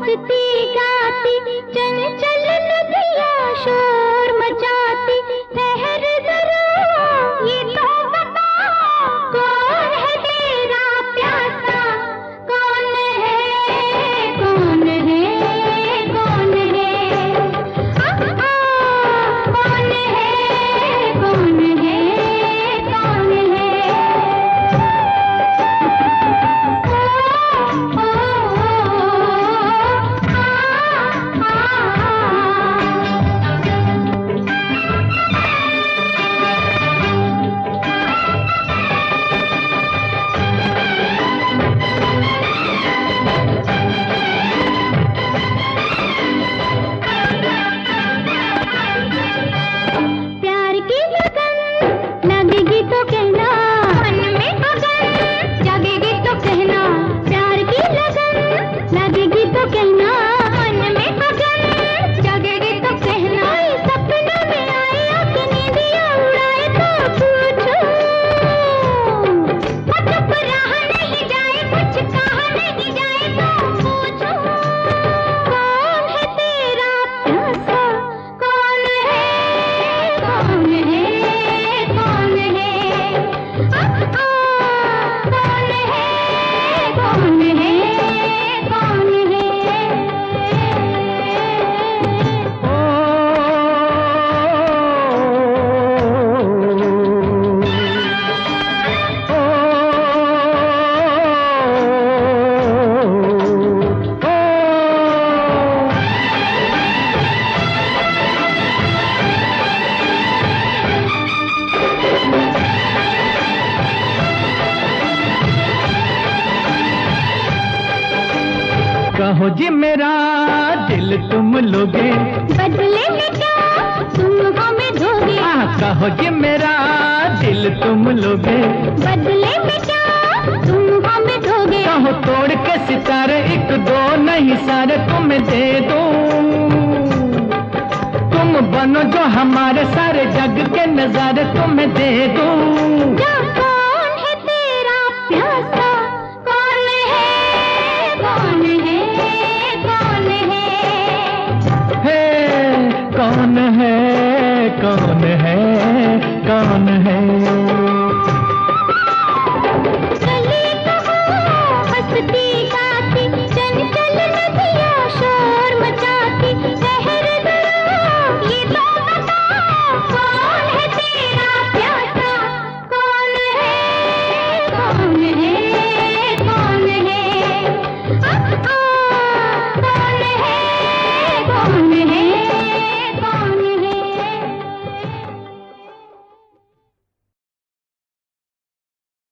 नाचती गाती चंचल नदियाँ शोर मचाती। ठहर जरा ये तो बता, कौन है तेरा प्यासा? कौन है, कौन है, कौन है? कौन है, कौन है, कौन है? कहो जी मेरा दिल तुम लोगे, बदले में क्या तुम हमें दोगे? कहो जी मेरा दिल तुम लोगे, बदले में क्या तुम हमें दोगे? कहो तोड़ के सितारे एक दो नहीं सारे तुम्हें दे दो। तुम बनो जो हमारे सारे जग के नजारे तुम्हें दे दो।